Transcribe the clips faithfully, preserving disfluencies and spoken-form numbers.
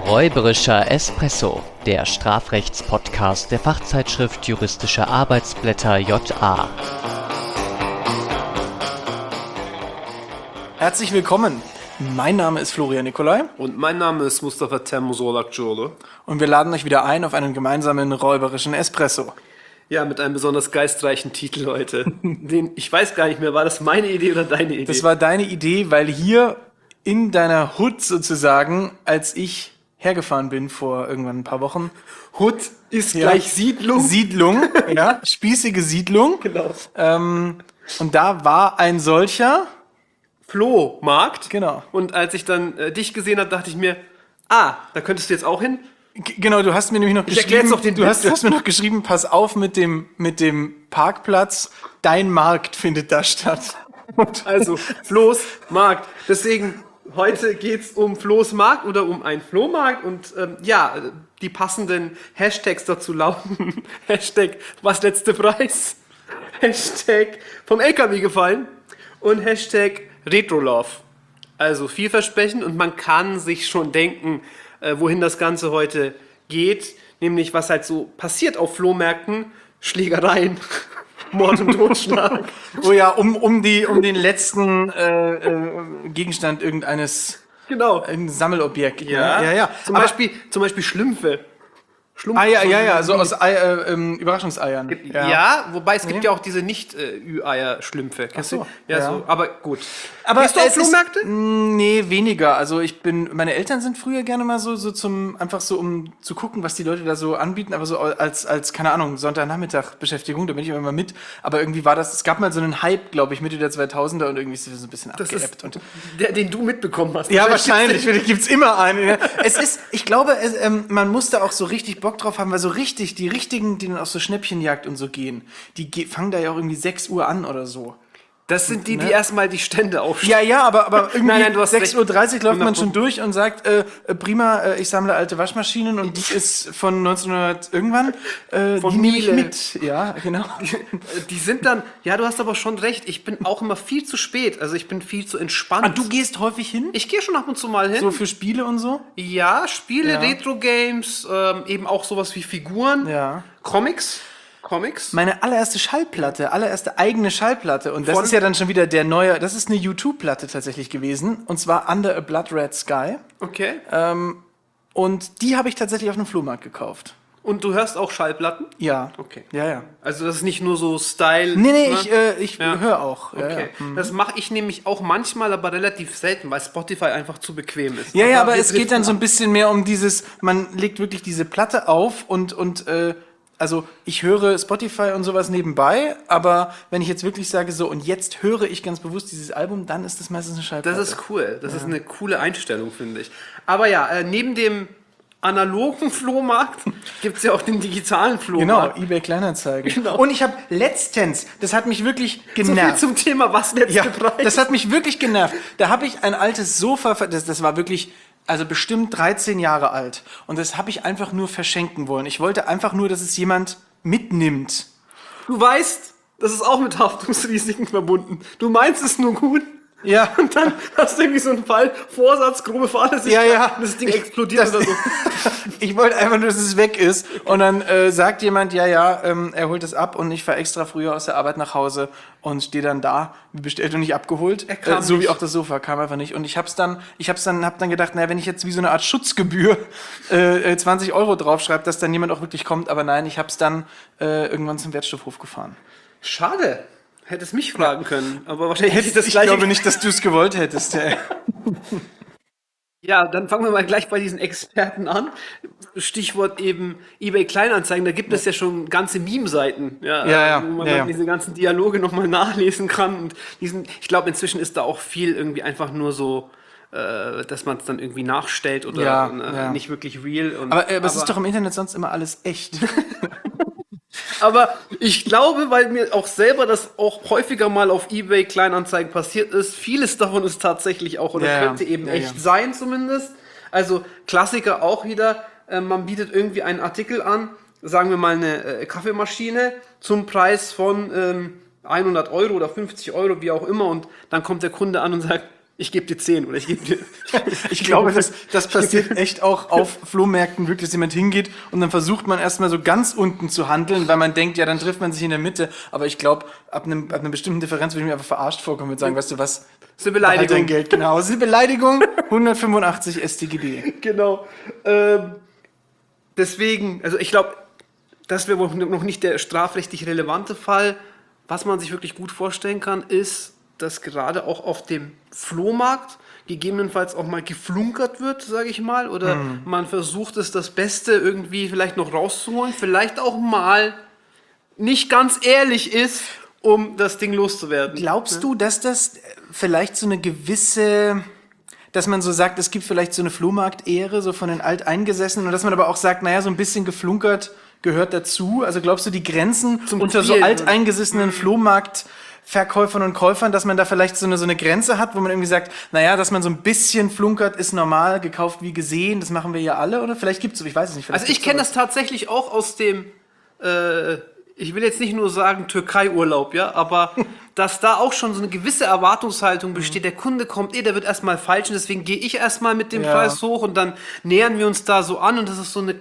Räuberischer Espresso, der Strafrechtspodcast der Fachzeitschrift Juristische Arbeitsblätter J A. Herzlich willkommen. Mein Name ist Florian Nicolai. Und mein Name ist Mustafa Temmusolakcioglu. Und wir laden euch wieder ein auf einen gemeinsamen räuberischen Espresso. Ja, mit einem besonders geistreichen Titel heute. Den, ich weiß gar nicht mehr, war das meine Idee oder deine Idee? Das war deine Idee, weil hier in deiner Hut sozusagen, als ich hergefahren bin vor irgendwann ein paar Wochen. Hut ist Ja. gleich Siedlung. Siedlung, ja, spießige Siedlung. Genau. Ähm, und da war ein solcher. Flohmarkt. Genau. Und als ich dann äh, dich gesehen habe, dachte ich mir, ah, da könntest du jetzt auch hin. G- Genau, du hast mir nämlich noch Ich erklär geschrieben, jetzt noch den du, Witz. hast, du hast mir noch geschrieben, pass auf mit dem, mit dem Parkplatz, dein Markt findet da statt. Also Flo's Markt. Deswegen, heute geht's um Flo's Markt oder um einen Flohmarkt. Und ähm, ja, die passenden Hashtags dazu lauten Hashtag was letzte Preis, Hashtag vom L K W gefallen und Hashtag Retrolove. Also vielversprechend und man kann sich schon denken, äh, wohin das Ganze heute geht. Nämlich was halt so passiert auf Flohmärkten. Schlägereien, Mord und Totschlag. Oh ja, um, um, die, um den letzten äh, äh, Gegenstand irgendeines Genau. ein Sammelobjekt. Ja, ja, ja. Zum, Aber- Beispiel, zum Beispiel Schlümpfe. Schlumpf, Ah ja, ja, ja, so aus Ei, äh, ähm, Überraschungseiern. Ja. wobei es gibt Nee. ja auch diese Nicht-Ü-Eier-Schlümpfe. Kennst Ach so, du? Ja, ja. so. Aber gut. Aber Gehst du auf es ist- Flohmärkte? Mm, Nee, weniger. Also ich bin, meine Eltern sind früher gerne mal so, so zum, einfach so, um zu gucken, was die Leute da so anbieten, aber so als, als, keine Ahnung, Sonntagnachmittag Beschäftigung, da bin ich immer mal mit. Aber irgendwie war das, es gab mal so einen Hype, glaube ich, Mitte der zweitausender und irgendwie ist das so ein bisschen Das abgeebbt. ist Und der, den du mitbekommen hast. ja, wahrscheinlich, vielleicht gibt's immer einen. Ja. Es ist, ich glaube, es, ähm, man muss da auch so richtig Bock drauf haben, weil so richtig, die richtigen, die dann auf so Schnäppchenjagd und so gehen, die ge fangen da ja auch irgendwie sechs Uhr an oder so. Das sind die, die Ne? erstmal die Stände aufstellen. Ja, ja, aber, aber irgendwie Nein, nein, du hast sechs Uhr dreißig läuft man hundert schon durch und sagt, äh, äh, prima, äh, ich sammle alte Waschmaschinen und die ist von neunzehnhundert irgendwann, äh, Von die nehme ich Miele. mit. Ja, genau. Die sind dann, ja, du hast aber schon recht, ich bin auch immer viel zu spät. Also ich bin viel zu entspannt. Ah, du gehst häufig hin? ich gehe schon ab und zu mal hin. So für Spiele und so? Ja, Spiele, Ja. Retro-Games, ähm, eben auch sowas wie Figuren, Ja. Comics. Comics. Meine allererste Schallplatte, allererste eigene Schallplatte. Und das Von- ist ja dann schon wieder der neue, das ist eine U zwei Platte tatsächlich gewesen. Und zwar Under a Blood Red Sky. Okay. Und die habe ich tatsächlich auf einem Flohmarkt gekauft. Und du hörst auch Schallplatten? Ja. Okay. Ja, ja. Also das ist nicht nur so Style. Nee, nee, ne? ich, äh, ich Ja. höre auch. Ja, Okay. ja. Das mache ich nämlich auch manchmal, aber relativ selten, weil Spotify einfach zu bequem ist. Ja, ja, aber wir es geht dann so driften ein bisschen mehr um dieses, man legt wirklich diese Platte auf und, und äh, also ich höre Spotify und sowas nebenbei, aber wenn ich jetzt wirklich sage so, und jetzt höre ich ganz bewusst dieses Album, dann ist das meistens eine Schallplatte. Das ist cool. Das ist eine coole Einstellung, finde ich. Aber ja, äh, neben dem analogen Flohmarkt gibt es ja auch den digitalen Genau, Flohmarkt. eBay Kleinanzeigen. Genau. Und ich habe letztens, das hat mich wirklich So viel genervt. zum Thema, was letzte Ja, Preis. das hat mich wirklich genervt. Da habe ich ein altes Sofa, ver- das, das war wirklich, also bestimmt dreizehn Jahre alt. Und das habe ich einfach nur verschenken wollen. Ich wollte einfach nur, dass es jemand mitnimmt. Du weißt, das ist auch mit Haftungsrisiken verbunden. Du meinst es nur gut. Ja. Und dann hast du irgendwie so einen Fall, Vorsatz, grobe Fahrlässigkeit, Ja, ja. und das Ding Ich- explodiert das- oder so. Ich wollte einfach nur, dass es weg ist. Und dann äh, sagt jemand, ja, ja, ähm, er holt es ab und ich fahre extra früher aus der Arbeit nach Hause und stehe dann da, wie bestellt und nicht abgeholt. Er kam Äh, so wie nicht. auch das Sofa, kam einfach nicht. Und ich hab's dann, ich hab's dann, hab dann gedacht, naja, wenn ich jetzt wie so eine Art Schutzgebühr äh, äh, zwanzig Euro draufschreibe, dass dann jemand auch wirklich kommt. Aber nein, ich hab's dann äh, irgendwann zum Wertstoffhof gefahren. Schade. Hättest mich fragen können. Aber wahrscheinlich hätte ich Hätte, das ich gleiche. glaube nicht, dass du es gewollt hättest. Ja. Ja, dann fangen wir mal gleich bei diesen Experten an. Stichwort eben eBay Kleinanzeigen. Da gibt es ja schon ganze Meme-Seiten, ja, Ja, ja, wo man ja, dann ja. diese ganzen Dialoge nochmal nachlesen kann. Und diesen, ich glaube, inzwischen ist da auch viel irgendwie einfach nur so, äh, dass man es dann irgendwie nachstellt oder Ja, äh, ja. nicht wirklich real. Und, Aber, äh, aber es ist doch im Internet sonst immer alles echt. Aber ich glaube, weil mir auch selber das auch häufiger mal auf eBay Kleinanzeigen passiert ist, vieles davon ist tatsächlich auch oder Ja, ja. könnte eben Ja, echt ja. sein zumindest. Also Klassiker auch wieder, äh, man bietet irgendwie einen Artikel an, sagen wir mal eine äh, Kaffeemaschine zum Preis von ähm, hundert Euro oder fünfzig Euro, wie auch immer, und dann kommt der Kunde an und sagt, ich gebe dir zehn oder ich gebe dir... Ich glaube, das, das passiert echt auch auf Flohmärkten wirklich, dass jemand hingeht und dann versucht man erstmal so ganz unten zu handeln, weil man denkt, ja, dann trifft man sich in der Mitte. Aber ich glaube, ab, einem, ab einer bestimmten Differenz würde ich mir einfach verarscht vorkommen und sagen, weißt du was? Das ist eine Beleidigung. Behalt dein Geld, genau. Das ist eine Beleidigung, hundertfünfundachtzig S t G B. Genau. Ähm, deswegen, also ich glaube, das wäre wohl noch nicht der strafrechtlich relevante Fall. Was man sich wirklich gut vorstellen kann, ist, dass gerade auch auf dem Flohmarkt gegebenenfalls auch mal geflunkert wird, sage ich mal, oder hm. man versucht es, das Beste irgendwie vielleicht noch rauszuholen, vielleicht auch mal nicht ganz ehrlich ist, um das Ding loszuwerden. Glaubst du, dass das vielleicht so eine gewisse, dass man so sagt, es gibt vielleicht so eine Flohmarkt-Ehre, so von den Alteingesessenen, und dass man aber auch sagt, naja, so ein bisschen geflunkert gehört dazu? Also glaubst du, die Grenzen Zum unter Spiel, so alteingesessenen Flohmarkt Verkäufern und Käufern, dass man da vielleicht so eine, so eine Grenze hat, wo man irgendwie sagt, naja, dass man so ein bisschen flunkert, ist normal, gekauft wie gesehen, das machen wir ja alle, oder? Vielleicht gibt's so, ich weiß es nicht. Also ich kenne das tatsächlich auch aus dem, äh, ich will jetzt nicht nur sagen Türkei-Urlaub, ja, aber dass da auch schon so eine gewisse Erwartungshaltung besteht, der Kunde kommt eh, der wird erstmal falsch und deswegen gehe ich erstmal mit dem Ja. Preis hoch und dann nähern wir uns da so an und das ist so eine,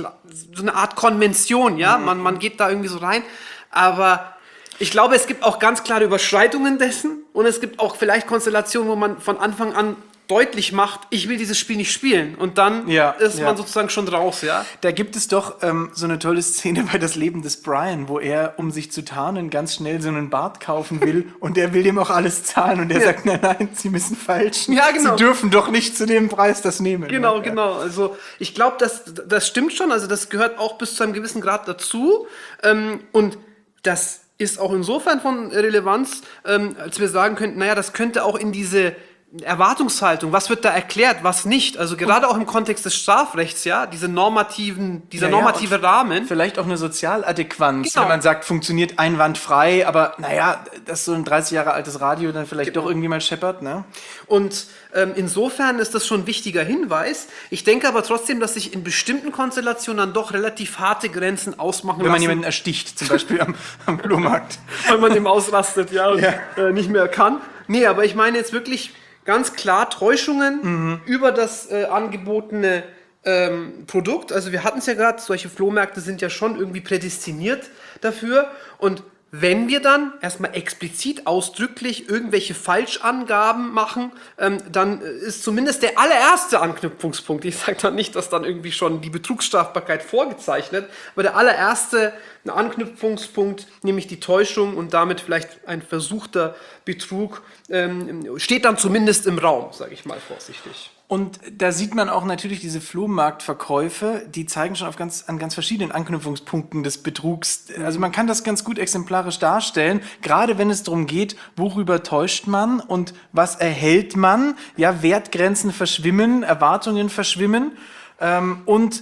so eine Art Konvention, ja, mhm. man, man geht da irgendwie so rein, aber ich glaube, es gibt auch ganz klare Überschreitungen dessen und es gibt auch vielleicht Konstellationen, wo man von Anfang an deutlich macht, ich will dieses Spiel nicht spielen und dann ja, ist ja. man sozusagen schon raus, ja. Da gibt es doch ähm, so eine tolle Szene bei Das Leben des Brian, wo er, um sich zu tarnen, ganz schnell so einen Bart kaufen will und er will dem auch alles zahlen und er Ja. sagt, nein, nein, Sie müssen falschen. Ja, genau. Sie dürfen doch nicht zu dem Preis das nehmen. Genau, ja. genau. Also ich glaube, das, das stimmt schon. Also das gehört auch bis zu einem gewissen Grad dazu. Ähm, und das ist auch insofern von Relevanz, ähm, als wir sagen könnten, naja, das könnte auch in diese Erwartungshaltung, was wird da erklärt, was nicht. Also gerade auch im Kontext des Strafrechts, ja, diese normativen, dieser Ja, ja, normative und Rahmen. Vielleicht auch eine Sozialadäquanz, Genau. wenn man sagt, funktioniert einwandfrei, aber naja, dass so ein dreißig Jahre altes Radio dann vielleicht Genau. doch irgendwie mal scheppert, ne? Und ähm, insofern ist das schon ein wichtiger Hinweis. Ich denke aber trotzdem, dass sich in bestimmten Konstellationen dann doch relativ harte Grenzen ausmachen Wenn man lassen. jemanden ersticht, zum Beispiel am, am Flohmarkt. Weil man dem ausrastet, ja, und Ja. Äh, nicht mehr kann. Nee, aber ich meine jetzt wirklich ganz klar Täuschungen Mhm. über das äh, angebotene ähm, Produkt. Also wir hatten es ja gerade, solche Flohmärkte sind ja schon irgendwie prädestiniert dafür. Und wenn wir dann erstmal explizit ausdrücklich irgendwelche Falschangaben machen, ähm, dann ist zumindest der allererste Anknüpfungspunkt, ich sage dann nicht, dass dann irgendwie schon die Betrugsstrafbarkeit vorgezeichnet, aber der allererste Anknüpfungspunkt, nämlich die Täuschung und damit vielleicht ein versuchter Betrug, ähm, steht dann zumindest im Raum, sage ich mal vorsichtig. Und da sieht man auch natürlich diese Flohmarktverkäufe, die zeigen schon auf ganz, an ganz verschiedenen Anknüpfungspunkten des Betrugs. Also man kann das ganz gut exemplarisch darstellen, gerade wenn es darum geht, worüber täuscht man und was erhält man. Ja, Wertgrenzen verschwimmen, Erwartungen verschwimmen ähm, und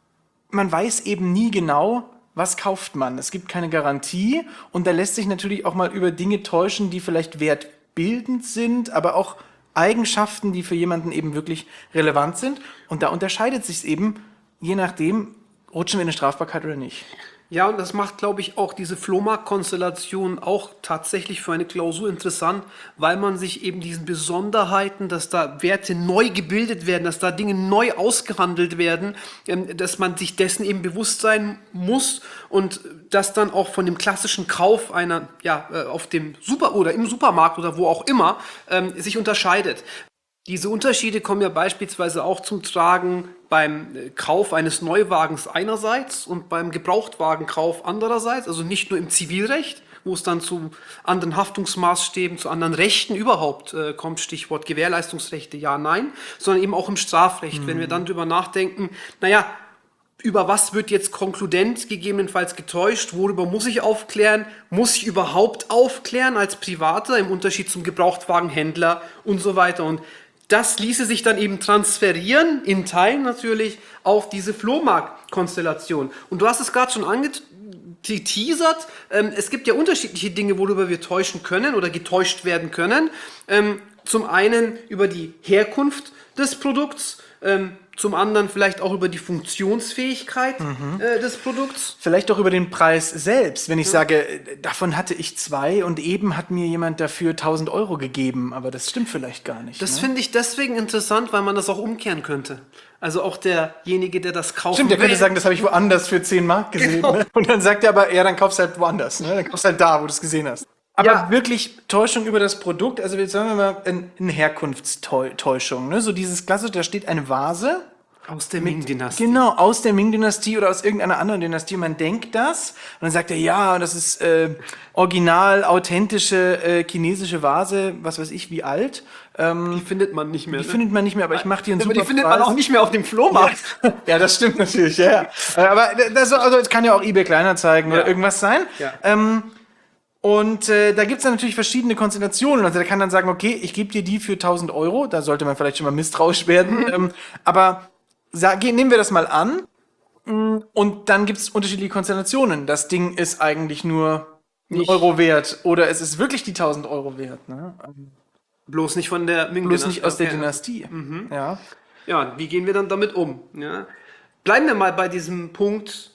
man weiß eben nie genau, was kauft man. Es gibt keine Garantie und da lässt sich natürlich auch mal über Dinge täuschen, die vielleicht wertbildend sind, aber auch Eigenschaften, die für jemanden eben wirklich relevant sind. Und da unterscheidet sich es eben, je nachdem, rutschen wir in eine Strafbarkeit oder nicht. Ja, und das macht, glaube ich, auch diese Flohmarkt-Konstellation auch tatsächlich für eine Klausur interessant, weil man sich eben diesen Besonderheiten, dass da Werte neu gebildet werden, dass da Dinge neu ausgehandelt werden, ähm, dass man sich dessen eben bewusst sein muss und das dann auch von dem klassischen Kauf einer, ja, äh, auf dem Super- oder im Supermarkt oder wo auch immer, ähm, sich unterscheidet. Diese Unterschiede kommen ja beispielsweise auch zum Tragen beim Kauf eines Neuwagens einerseits und beim Gebrauchtwagenkauf andererseits, also nicht nur im Zivilrecht, wo es dann zu anderen Haftungsmaßstäben, zu anderen Rechten überhaupt äh, kommt, Stichwort Gewährleistungsrechte, ja, nein, sondern eben auch im Strafrecht, mhm. wenn wir dann drüber nachdenken, naja, über was wird jetzt konkludent gegebenenfalls getäuscht, worüber muss ich aufklären, muss ich überhaupt aufklären als Privater im Unterschied zum Gebrauchtwagenhändler und so weiter. Und das ließe sich dann eben transferieren, in Teilen natürlich, auf diese Flohmarkt-Konstellation. Und du hast es gerade schon angeteasert, ähm, es gibt ja unterschiedliche Dinge, worüber wir täuschen können oder getäuscht werden können. Ähm, zum einen über die Herkunft des Produkts, ähm, zum anderen vielleicht auch über die Funktionsfähigkeit äh, des Produkts. Vielleicht auch über den Preis selbst, wenn ich sage, äh, davon hatte ich zwei und eben hat mir jemand dafür tausend Euro gegeben, aber das stimmt vielleicht gar nicht. Das ne? finde ich deswegen interessant, weil man das auch umkehren könnte. Also auch derjenige, der das kaufen Stimmt, der könnte will. sagen, das habe ich woanders für zehn Mark gesehen. Genau. Ne? Und dann sagt er aber, ja, dann kaufst du halt woanders. Ne? Dann kaufst du halt da, wo du es gesehen hast. Aber Ja. wirklich Täuschung über das Produkt, also jetzt sagen wir mal eine Herkunftstäuschung. Ne? So dieses klassische, da steht eine Vase. Aus der Ming-Dynastie. Genau, aus der Ming-Dynastie oder aus irgendeiner anderen Dynastie. Man denkt das und dann sagt er, ja, das ist äh, original, authentische äh, chinesische Vase, was weiß ich, wie alt. Ähm, Die findet man nicht mehr. die ne? findet man nicht mehr, aber ich mache dir einen Aber super die findet Preis. man auch nicht mehr auf dem Flohmarkt. Ja, das stimmt natürlich, ja. ja. Aber das, also, das kann ja auch eBay Kleinanzeigen Ja. oder irgendwas sein. Ja. Ähm, und äh, da gibt's dann natürlich verschiedene Konstellationen. Also der kann dann sagen, okay, ich gebe dir die für tausend Euro. Da sollte man vielleicht schon mal misstrauisch werden. ähm, aber sag, nehmen wir das mal an. Und dann gibt's unterschiedliche Konstellationen. Das Ding ist eigentlich nur einen Nicht- Euro wert. Oder es ist wirklich die tausend Euro wert. Ne? Bloß nicht von der Ming-Dynastie. Bloß nicht aus der Okay. Dynastie. Ja. Ja, wie gehen wir dann damit um? Ja? Bleiben wir mal bei diesem Punkt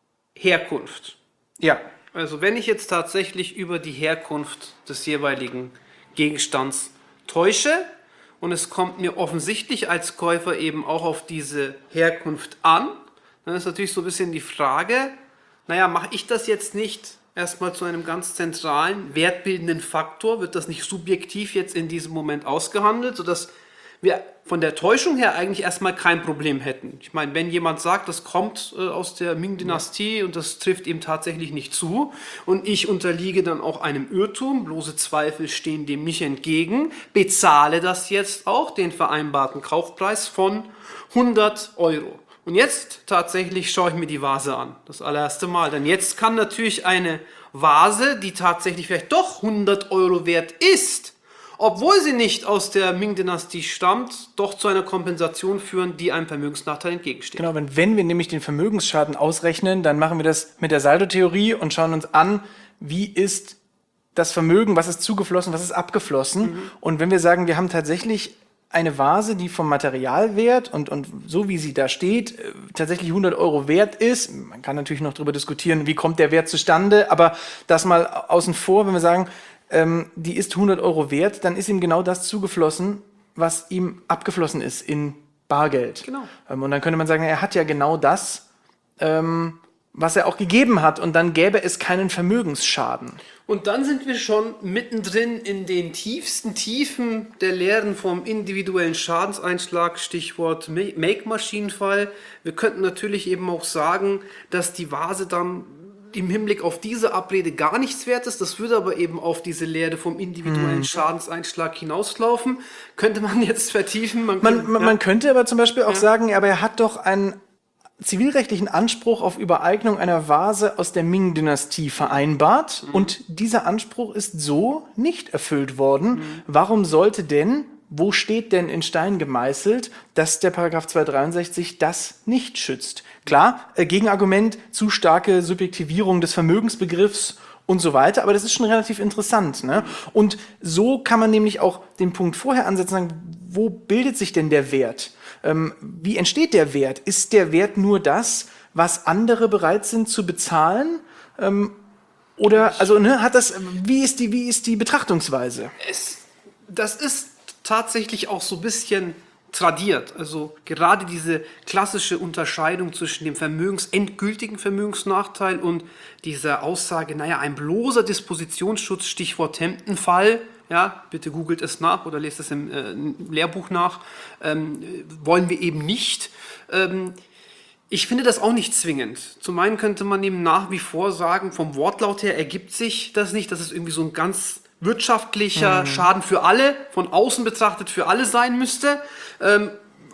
Herkunft. Ja. Also wenn ich jetzt tatsächlich über die Herkunft des jeweiligen Gegenstands täusche und es kommt mir offensichtlich als Käufer eben auch auf diese Herkunft an, dann ist natürlich so ein bisschen die Frage, naja, mache ich das jetzt nicht erstmal zu einem ganz zentralen, wertbildenden Faktor? Wird das nicht subjektiv jetzt in diesem Moment ausgehandelt, sodass wir von der Täuschung her eigentlich erstmal kein Problem hätten? Ich meine, wenn jemand sagt, das kommt äh, aus der Ming-Dynastie und das trifft ihm tatsächlich nicht zu und ich unterliege dann auch einem Irrtum, bloße Zweifel stehen dem nicht entgegen, bezahle das jetzt auch, den vereinbarten Kaufpreis von hundert Euro. Und jetzt tatsächlich schaue ich mir die Vase an, das allererste Mal. Denn jetzt kann natürlich eine Vase, die tatsächlich vielleicht doch hundert Euro wert ist, obwohl sie nicht aus der Ming-Dynastie stammt, doch zu einer Kompensation führen, die einem Vermögensnachteil entgegensteht. Genau, wenn, wenn wir nämlich den Vermögensschaden ausrechnen, dann machen wir das mit der Saldotheorie und schauen uns an, wie ist das Vermögen, was ist zugeflossen, was ist abgeflossen. Mhm. Und wenn wir sagen, wir haben tatsächlich eine Vase, die vom Materialwert und, und so wie sie da steht, äh, tatsächlich hundert Euro wert ist. Man kann natürlich noch darüber diskutieren, wie kommt der Wert zustande, aber das mal außen vor, wenn wir sagen, ähm, die ist hundert Euro wert, dann ist ihm genau das zugeflossen, was ihm abgeflossen ist in Bargeld. Genau. Ähm, und dann könnte man sagen, er hat ja genau das, ähm, was er auch gegeben hat und dann gäbe es keinen Vermögensschaden. Und dann sind wir schon mittendrin in den tiefsten Tiefen der Lehren vom individuellen Schadenseinschlag, Stichwort Ma- Make-Maschinenfall. Wir könnten natürlich eben auch sagen, dass die Vase dann im Hinblick auf diese Abrede gar nichts wert ist. Das würde aber eben auf diese Lehre vom individuellen Schadenseinschlag hinauslaufen. Könnte man jetzt vertiefen. Man, Man, könnte- man, ja. man könnte aber zum Beispiel auch Ja. sagen, aber er hat doch einen zivilrechtlichen Anspruch auf Übereignung einer Vase aus der Ming-Dynastie vereinbart und dieser Anspruch ist so nicht erfüllt worden. Warum sollte denn, wo steht denn in Stein gemeißelt, dass der Paragraph zweihundertdreiundsechzig das nicht schützt? Klar, äh, Gegenargument, zu starke Subjektivierung des Vermögensbegriffs und so weiter, aber das ist schon relativ interessant. Ne? Und so kann man nämlich auch den Punkt vorher ansetzen, sagen, wo bildet sich denn der Wert? Ähm, wie entsteht der Wert? Ist der Wert nur das, was andere bereit sind zu bezahlen? Ähm, oder, also, ne, hat das, wie ist die, wie ist die Betrachtungsweise? Es, das ist tatsächlich auch so ein bisschen tradiert. Also gerade diese klassische Unterscheidung zwischen dem Vermögens, endgültigen Vermögensnachteil und dieser Aussage, naja, ein bloßer Dispositionsschutz, Stichwort Hampton-Fall, ja, bitte googelt es nach oder lest es im äh, Lehrbuch nach, ähm, wollen wir eben nicht. Ähm, Ich finde das auch nicht zwingend. Zum einen könnte man eben nach wie vor sagen, vom Wortlaut her ergibt sich das nicht, dass es irgendwie so ein ganz wirtschaftlicher Schaden für alle, von außen betrachtet für alle sein müsste. Ähm,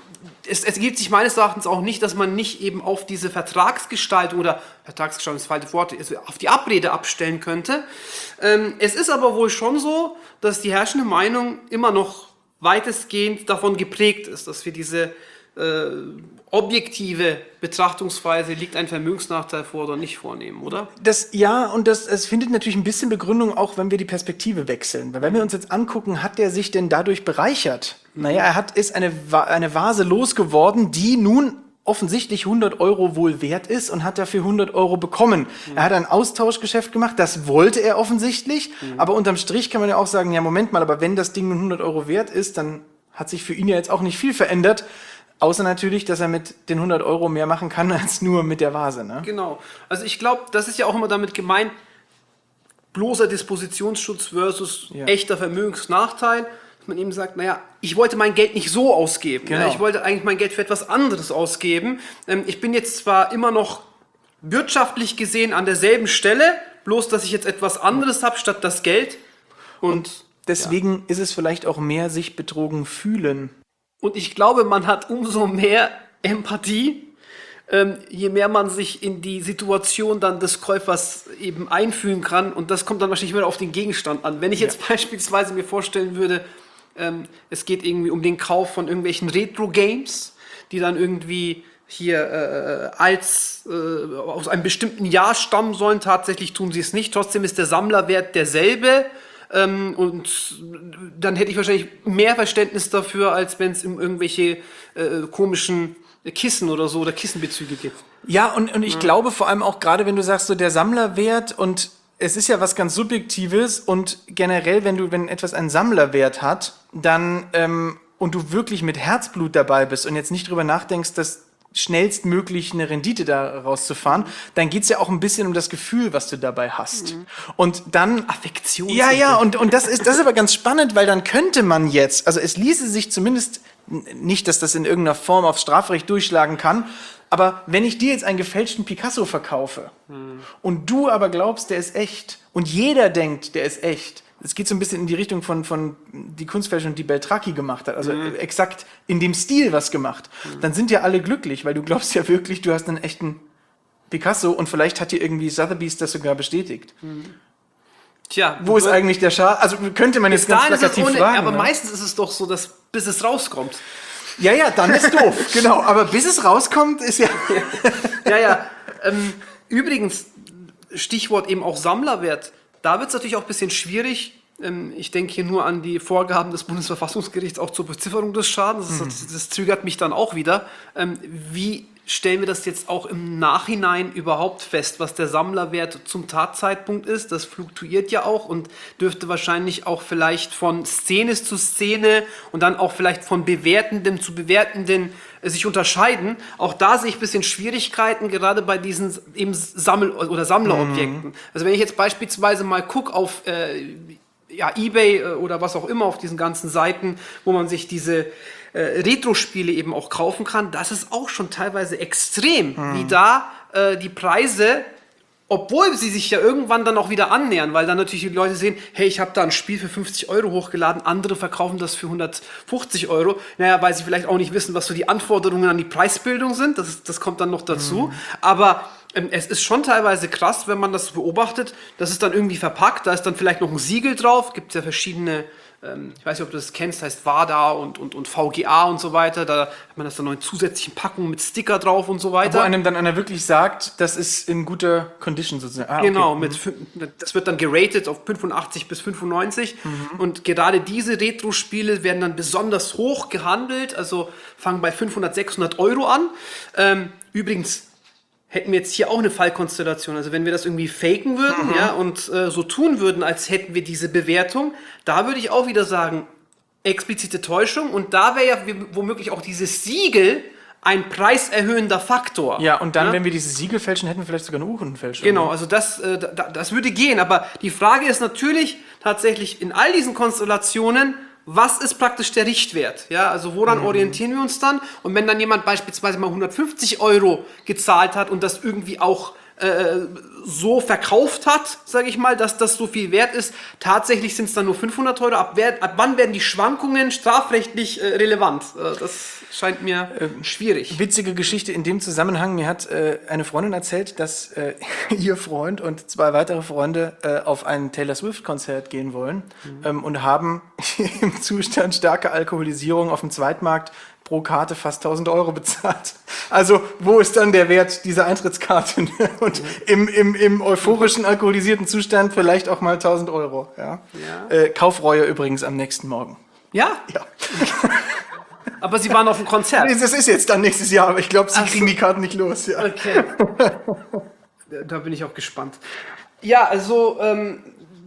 es, es ergibt sich meines Erachtens auch nicht, dass man nicht eben auf diese Vertragsgestaltung oder Vertragsgestaltung ist das falsche Wort, also auf die Abrede abstellen könnte. Ähm, es ist aber wohl schon so, dass die herrschende Meinung immer noch weitestgehend davon geprägt ist, dass wir diese äh, objektive Betrachtungsweise, liegt ein Vermögensnachteil vor oder nicht, vornehmen, oder? Das, ja, und das, es findet natürlich ein bisschen Begründung auch, wenn wir die Perspektive wechseln. Weil wenn wir uns jetzt angucken, hat der sich denn dadurch bereichert? Naja, er hat, ist eine, Va- eine Vase losgeworden, die nun offensichtlich hundert Euro wohl wert ist und hat dafür hundert Euro bekommen. Mhm. Er hat ein Austauschgeschäft gemacht, das wollte er offensichtlich, mhm. aber unterm Strich kann man ja auch sagen, ja Moment mal, aber wenn das Ding nun hundert Euro wert ist, dann hat sich für ihn ja jetzt auch nicht viel verändert, außer natürlich, dass er mit den hundert Euro mehr machen kann, als nur mit der Vase. Ne? Genau. Also ich glaube, das ist ja auch immer damit gemeint, bloßer Dispositionsschutz versus ja. echter Vermögensnachteil. Man eben sagt, naja, ich wollte mein Geld nicht so ausgeben. Genau. Ja, ich wollte eigentlich mein Geld für etwas anderes ausgeben. Ähm, ich bin jetzt zwar immer noch wirtschaftlich gesehen an derselben Stelle, bloß dass ich jetzt etwas anderes habe statt das Geld. Und, Und deswegen ja. ist es vielleicht auch mehr sich betrogen fühlen. Und ich glaube, man hat umso mehr Empathie, ähm, je mehr man sich in die Situation dann des Käufers eben einfühlen kann. Und das kommt dann wahrscheinlich wieder auf den Gegenstand an. Wenn ich jetzt ja. beispielsweise mir vorstellen würde, Ähm, es geht irgendwie um den Kauf von irgendwelchen Retro-Games, die dann irgendwie hier äh, als äh, aus einem bestimmten Jahr stammen sollen. Tatsächlich tun sie es nicht. Trotzdem ist der Sammlerwert derselbe. Ähm, und dann hätte ich wahrscheinlich mehr Verständnis dafür, als wenn es um irgendwelche äh, komischen Kissen oder so oder Kissenbezüge geht. Ja, und, und ich ja. glaube vor allem auch gerade, wenn du sagst, so der Sammlerwert und es ist ja was ganz Subjektives und generell, wenn du, wenn etwas einen Sammlerwert hat, dann ähm, und du wirklich mit Herzblut dabei bist und jetzt nicht drüber nachdenkst, dass schnellstmöglich eine Rendite da rauszufahren, dann geht's ja auch ein bisschen um das Gefühl, was du dabei hast. Mhm. Und dann Affektion. Ja, ja, und, und das ist, das ist aber ganz spannend, weil dann könnte man jetzt, also es ließe sich zumindest, nicht, dass das in irgendeiner Form aufs Strafrecht durchschlagen kann, aber wenn ich dir jetzt einen gefälschten Picasso verkaufe hm. und du aber glaubst, der ist echt und jeder denkt, der ist echt, es geht so ein bisschen in die Richtung von, von die Kunstfälschung, die Beltracchi gemacht hat, also hm. exakt in dem Stil was gemacht, hm. dann sind ja alle glücklich, weil du glaubst ja wirklich, du hast einen echten Picasso und vielleicht hat dir irgendwie Sotheby's das sogar bestätigt. Hm. Tja, wo ist eigentlich der Schaden? Also könnte man jetzt ganz plakativ ohne, fragen. Aber ne? meistens ist es doch so, dass bis es rauskommt. Ja, ja, dann ist doof, genau. Aber bis es rauskommt, ist ja... ja, ja. Ähm, übrigens, Stichwort eben auch Sammlerwert. Da wird es natürlich auch ein bisschen schwierig. Ähm, ich denke hier nur an die Vorgaben des Bundesverfassungsgerichts auch zur Bezifferung des Schadens. Das, das, das triggert mich dann auch wieder. Ähm, wie stellen wir das jetzt auch im Nachhinein überhaupt fest, was der Sammlerwert zum Tatzeitpunkt ist? Das fluktuiert ja auch und dürfte wahrscheinlich auch vielleicht von Szene zu Szene und dann auch vielleicht von Bewertenden zu Bewertenden äh, sich unterscheiden. Auch da sehe ich ein bisschen Schwierigkeiten, gerade bei diesen eben Sammel- oder Sammlerobjekten. Mhm. Also wenn ich jetzt beispielsweise mal gucke auf äh, ja, eBay äh, oder was auch immer, auf diesen ganzen Seiten, wo man sich diese Äh, Retro-Spiele eben auch kaufen kann, das ist auch schon teilweise extrem, hm. wie da äh, die Preise, obwohl sie sich ja irgendwann dann auch wieder annähern, weil dann natürlich die Leute sehen, hey, ich habe da ein Spiel für fünfzig Euro hochgeladen, andere verkaufen das für hundertfünfzig Euro, naja, weil sie vielleicht auch nicht wissen, was so die Anforderungen an die Preisbildung sind, das, ist, das kommt dann noch dazu, hm. aber ähm, es ist schon teilweise krass, wenn man das beobachtet, das ist dann irgendwie verpackt, da ist dann vielleicht noch ein Siegel drauf, gibt es ja verschiedene ich weiß nicht, ob du das kennst, heißt WADA und, und, und V G A und so weiter. Da hat man das dann noch in zusätzlichen Packungen mit Sticker drauf und so weiter. Wo einem dann einer wirklich sagt, das ist in guter Condition sozusagen. Ah, okay. Genau, mit, das wird dann geratet auf fünfundachtzig bis fünfundneunzig. Mhm. Und gerade diese Retro-Spiele werden dann besonders hoch gehandelt, also fangen bei fünfhundert, sechshundert Euro an. Ähm, übrigens, hätten wir jetzt hier auch eine Fallkonstellation. Also wenn wir das irgendwie faken würden, mhm. ja, und äh, so tun würden, als hätten wir diese Bewertung, da würde ich auch wieder sagen, explizite Täuschung. Und da wäre ja womöglich auch dieses Siegel ein preiserhöhender Faktor. Ja, und dann, ja? wenn wir dieses Siegel fälschen, hätten wir vielleicht sogar eine Urkundenfälschung. Genau, also das, äh, da, das würde gehen. Aber die Frage ist natürlich tatsächlich in all diesen Konstellationen, was ist praktisch der Richtwert? Ja, also woran mhm. orientieren wir uns dann? Und wenn dann jemand beispielsweise mal hundertfünfzig Euro gezahlt hat und das irgendwie auch äh, so verkauft hat, sage ich mal, dass das so viel wert ist, tatsächlich sind es dann nur fünfhundert Euro. Ab, wer, ab wann werden die Schwankungen strafrechtlich äh, relevant? Äh, das scheint mir äh, schwierig. Witzige Geschichte in dem Zusammenhang. Mir hat äh, eine Freundin erzählt, dass äh, ihr Freund und zwei weitere Freunde äh, auf ein Taylor Swift-Konzert gehen wollen mhm. ähm, und haben im Zustand starker Alkoholisierung auf dem Zweitmarkt pro Karte fast tausend Euro bezahlt. Also wo ist dann der Wert dieser Eintrittskarte? Und im, im, im euphorischen, alkoholisierten Zustand vielleicht auch mal tausend Euro. Ja? Ja. Äh, Kaufreue übrigens am nächsten Morgen. Ja? Ja. Aber Sie waren auf dem Konzert. Das ist jetzt dann nächstes Jahr, aber ich glaube, sie Ach kriegen so. die Karten nicht los. Ja. Okay. Da bin ich auch gespannt. Ja, also ähm,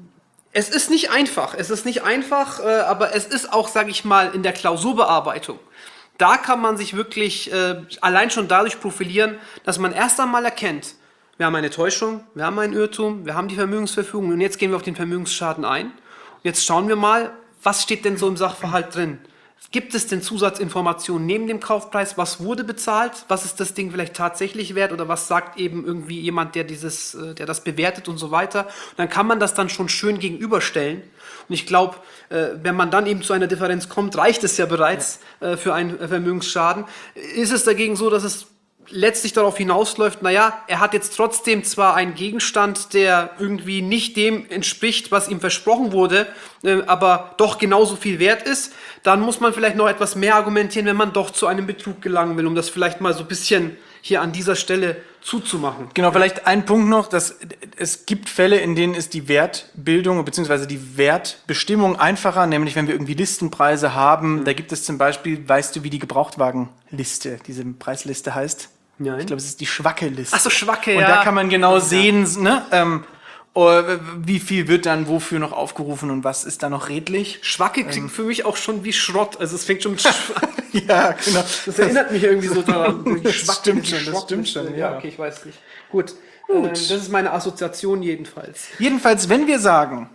es ist nicht einfach. Es ist nicht einfach, äh, aber es ist auch, sage ich mal, in der Klausurbearbeitung. Da kann man sich wirklich äh, allein schon dadurch profilieren, dass man erst einmal erkennt, wir haben eine Täuschung, wir haben einen Irrtum, wir haben die Vermögensverfügung und jetzt gehen wir auf den Vermögensschaden ein. Und jetzt schauen wir mal, was steht denn so im Sachverhalt drin? Gibt es denn Zusatzinformationen neben dem Kaufpreis? Was wurde bezahlt? Was ist das Ding vielleicht tatsächlich wert? Oder was sagt eben irgendwie jemand, der dieses, äh, der das bewertet und so weiter? Und dann kann man das dann schon schön gegenüberstellen. Und ich glaube, äh, wenn man dann eben zu einer Differenz kommt, reicht es ja bereits äh, für einen äh, Vermögensschaden. Ist es dagegen so, dass es letztlich darauf hinausläuft, naja, er hat jetzt trotzdem zwar einen Gegenstand, der irgendwie nicht dem entspricht, was ihm versprochen wurde, äh, aber doch genauso viel wert ist, dann muss man vielleicht noch etwas mehr argumentieren, wenn man doch zu einem Betrug gelangen will, um das vielleicht mal so ein bisschen hier an dieser Stelle zuzumachen. Genau, vielleicht ein Punkt noch, dass es gibt Fälle, in denen ist die Wertbildung bzw. die Wertbestimmung einfacher, nämlich wenn wir irgendwie Listenpreise haben. Mhm. Da gibt es zum Beispiel, weißt du, wie die Gebrauchtwagenliste, diese Preisliste heißt? Nein. Ich glaube, es ist die Schwacke-Liste. Ach so, Schwacke, Und ja. da kann man genau Ja. sehen, ne, ähm, oh, wie viel wird dann wofür noch aufgerufen und was ist da noch redlich. Schwacke klingt für mich auch schon wie Schrott. Also es fängt schon mit Sch Ja, genau. Das erinnert mich irgendwie so daran. Das Schwacke, stimmt die schon, das Schrott- stimmt schon, ja. Okay, ich weiß nicht. Gut. Ähm, das ist meine Assoziation jedenfalls. Jedenfalls, wenn wir sagen,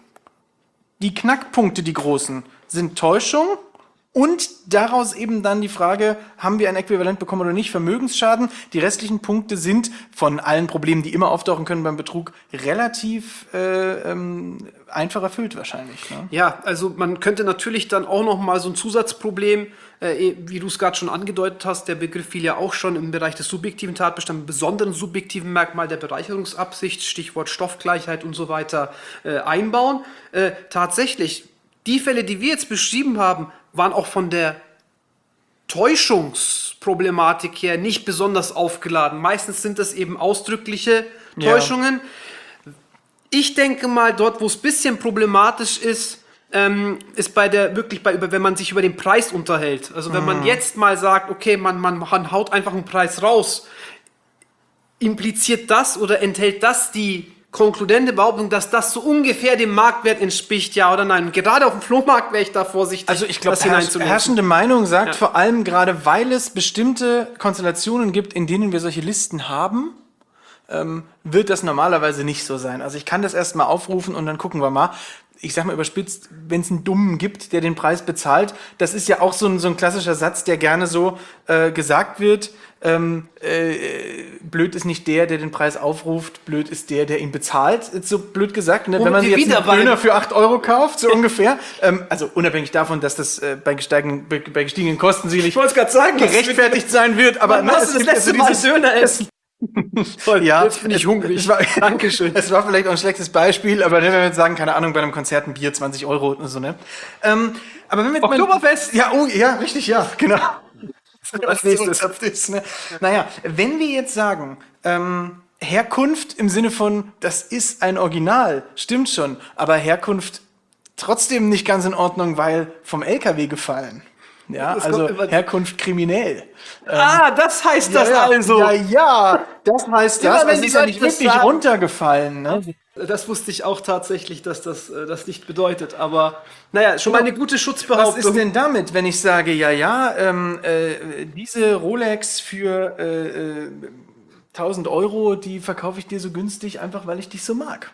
die Knackpunkte, die großen, sind Täuschung und daraus eben dann die Frage, haben wir ein Äquivalent bekommen oder nicht, Vermögensschaden. Die restlichen Punkte sind von allen Problemen, die immer auftauchen können beim Betrug, relativ äh, ähm, einfach erfüllt wahrscheinlich. Ne? Ja, also man könnte natürlich dann auch noch mal so ein Zusatzproblem, äh, wie du es gerade schon angedeutet hast, der Begriff fiel ja auch schon im Bereich des subjektiven Tatbestands, besonderen subjektiven Merkmal der Bereicherungsabsicht, Stichwort Stoffgleichheit und so weiter, äh, einbauen. Äh, tatsächlich, die Fälle, die wir jetzt beschrieben haben, waren auch von der Täuschungsproblematik her nicht besonders aufgeladen. Meistens sind das eben ausdrückliche Täuschungen. Ja. Ich denke mal, dort, wo es ein bisschen problematisch ist, ähm, ist bei der wirklich bei wenn man sich über den Preis unterhält. Also wenn man jetzt mal sagt, okay, man, man, man haut einfach einen Preis raus, impliziert das oder enthält das die konkludente Behauptung, dass das so ungefähr dem Marktwert entspricht, ja oder nein? Und gerade auf dem Flohmarkt wäre ich da vorsichtig, Also ich glaube, das herrsch hineinzulesen. herrschende Meinung sagt Ja. vor allem gerade, weil es bestimmte Konstellationen gibt, in denen wir solche Listen haben, ähm, wird das normalerweise nicht so sein. Also ich kann das erstmal aufrufen und dann gucken wir mal. Ich sag mal überspitzt, wenn es einen Dummen gibt, der den Preis bezahlt, das ist ja auch so ein, so ein klassischer Satz, der gerne so äh, gesagt wird. Ähm, äh, blöd ist nicht der, der den Preis aufruft, blöd ist der, der ihn bezahlt. Ist so blöd gesagt, ne? Wenn man wir sich jetzt wieder einen bei- Döner für acht Euro kauft, so ungefähr. Ähm, also unabhängig davon, dass das äh, bei, gesteigenden, bei, bei gestiegenen Kosten sicherlich Ich wollte es gerade sagen, gerechtfertigt sein wird, aber Wann hast du das gibt letzte also Mal dieses- Döner essen? Toll, Ja, jetzt bin ich es- hungrig. Es war, Dankeschön. Es war vielleicht auch ein schlechtes Beispiel, aber wenn wir jetzt sagen, keine Ahnung, bei einem Konzert ein Bier zwanzig Euro oder so, ne? Ähm, aber wenn wir jetzt mal- Oktoberfest. Ja, oh, ja, richtig, ja, genau. Als nächstes. Ist, ne? Naja, wenn wir jetzt sagen, ähm, Herkunft im Sinne von, das ist ein Original, stimmt schon, aber Herkunft trotzdem nicht ganz in Ordnung, weil vom L K W gefallen. Ja, Das also kommt immer- Herkunft kriminell. Ah, das heißt das ja, also. Ja, ja, das heißt Immer das. wenn Also es die ist ja Leute nicht das wirklich sagen. runtergefallen. Ne? Das wusste ich auch tatsächlich, dass das äh, das nicht bedeutet. Aber naja, schon mal eine gute Was Schutzbehauptung. ist denn damit, wenn ich sage, ja, ja, ähm, äh, diese Rolex für äh, äh, tausend Euro, die verkaufe ich dir so günstig, einfach weil ich dich so mag.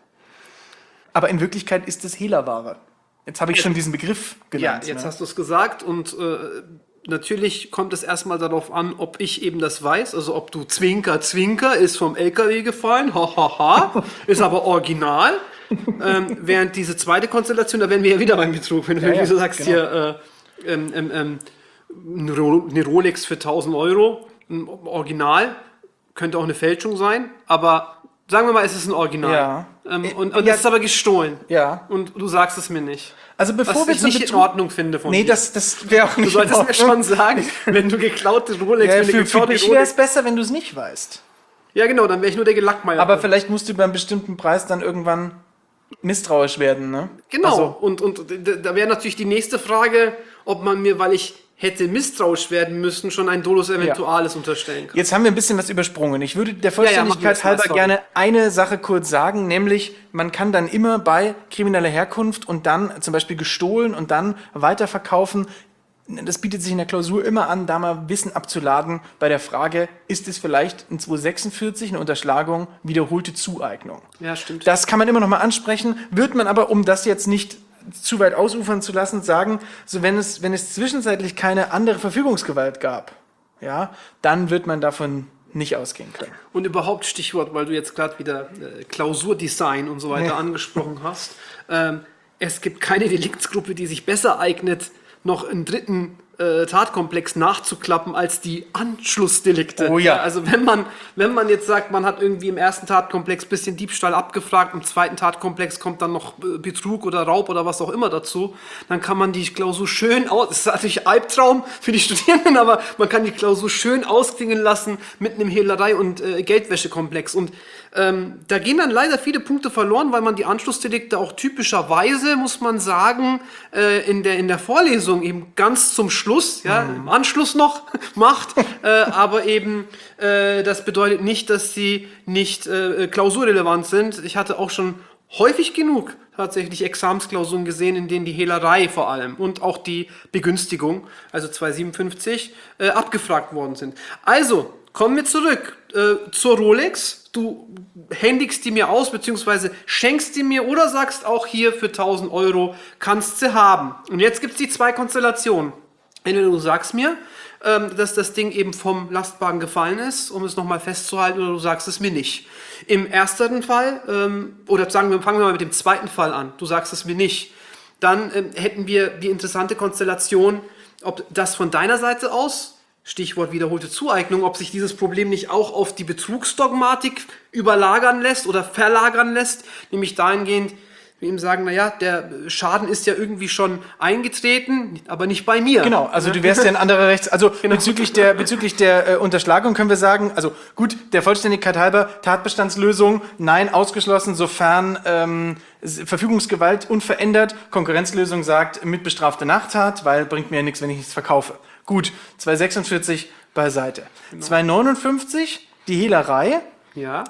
Aber in Wirklichkeit ist es Hehlerware. Jetzt habe ich schon diesen Begriff Ja, genannt. jetzt ne? hast du es gesagt und äh, natürlich kommt es erstmal darauf an, ob ich eben das weiß, also ob du Zwinker, Zwinker ist vom L K W gefallen, ha, ha, ha, ist aber original. ähm, während diese zweite Konstellation, da wären wir ja wieder beim Betrug, wenn du Ja, irgendwie ja, so sagst, genau. hier äh, ähm, ähm, ähm, eine Ro- eine Rolex für tausend Euro, ein Original, könnte auch eine Fälschung sein, aber sagen wir mal, es ist ein Original. Ja. Ähm, Äh, und und ja. es ist aber gestohlen. Ja. Und du sagst es mir nicht. Also bevor Was wir ich zum nicht in Betrug... Ordnung finde von Nee, dir. das, das wäre auch Du nicht solltest in mir Ordnung. schon sagen, wenn du geklaute Rolex, Ja, wenn du für, für geklaute dich wäre es Rolex... besser, wenn du es nicht weißt. Ja genau, dann wäre ich nur der Gelackmeier. Aber vielleicht musst du beim bestimmten Preis dann irgendwann misstrauisch werden, ne? Genau, Also, und, und d- da wäre natürlich die nächste Frage, ob man mir, weil ich hätte misstrauisch werden müssen, schon ein Dolus Eventualis ja. unterstellen kann. Jetzt haben wir ein bisschen was übersprungen. Ich würde der Vollständigkeit ja, ja, halber gerne eine Sache kurz sagen, nämlich man kann dann immer bei krimineller Herkunft und dann zum Beispiel gestohlen und dann weiterverkaufen. Das bietet sich in der Klausur immer an, da mal Wissen abzuladen bei der Frage, ist es vielleicht in zweihundertsechsundvierzig eine Unterschlagung, wiederholte Zueignung. Ja, stimmt. Das kann man immer noch mal ansprechen, wird man aber, um das jetzt nicht zu weit ausufern zu lassen, sagen, so wenn es, wenn es zwischenzeitlich keine andere Verfügungsgewalt gab, ja, dann wird man davon nicht ausgehen können. Und überhaupt Stichwort, weil du jetzt gerade wieder äh, Klausurdesign und so weiter ja. angesprochen hast, ähm, es gibt keine Deliktsgruppe, die sich besser eignet, noch einen dritten äh, Tatkomplex nachzuklappen als die Anschlussdelikte. Oh ja. Also wenn man, wenn man jetzt sagt, man hat irgendwie im ersten Tatkomplex ein bisschen Diebstahl abgefragt, im zweiten Tatkomplex kommt dann noch Betrug oder Raub oder was auch immer dazu, dann kann man die Klausur schön aus, das ist natürlich Albtraum für die Studierenden, aber man kann die Klausur schön ausklingen lassen mit einem Hehlerei- und äh, Geldwäschekomplex. Und ähm, da gehen dann leider viele Punkte verloren, weil man die Anschlussdelikte auch typischerweise, muss man sagen, äh, in der, in der Vorlesung eben ganz zum Schluss, ja, mhm. im Anschluss noch macht, äh, aber eben äh, das bedeutet nicht, dass sie nicht äh, klausurrelevant sind. Ich hatte auch schon häufig genug tatsächlich Examensklausuren gesehen, in denen die Hehlerei vor allem und auch die Begünstigung, also zweihundertsiebenundfünfzig, äh, abgefragt worden sind. Also, kommen wir zurück äh, zur Rolex. Du händigst die mir aus, beziehungsweise schenkst die mir oder sagst auch hier für tausend Euro kannst sie haben. Und jetzt gibt es die zwei Konstellationen. Entweder du sagst mir, ähm, dass das Ding eben vom Lastwagen gefallen ist, um es nochmal festzuhalten, oder du sagst es mir nicht. Im ersten Fall, ähm, oder sagen wir, fangen wir mal mit dem zweiten Fall an, du sagst es mir nicht, dann ähm, hätten wir die interessante Konstellation, ob das von deiner Seite aus, Stichwort wiederholte Zueignung, ob sich dieses Problem nicht auch auf die Betrugsdogmatik überlagern lässt oder verlagern lässt, nämlich dahingehend, wir ihm sagen, naja, der Schaden ist ja irgendwie schon eingetreten, aber nicht bei mir. Genau, also du wärst ja ein anderer Rechts... Also genau. bezüglich der, bezüglich der äh, Unterschlagung können wir sagen, also gut, der Vollständigkeit halber, Tatbestandslösung, nein, ausgeschlossen, sofern ähm, Verfügungsgewalt unverändert, Konkurrenzlösung sagt, mitbestrafte Nachtat, weil bringt mir ja nichts, wenn ich nichts verkaufe. Gut, zweihundertsechsundvierzig beiseite. Genau. zweihundertneunundfünfzig, die Hehlerei. Ja.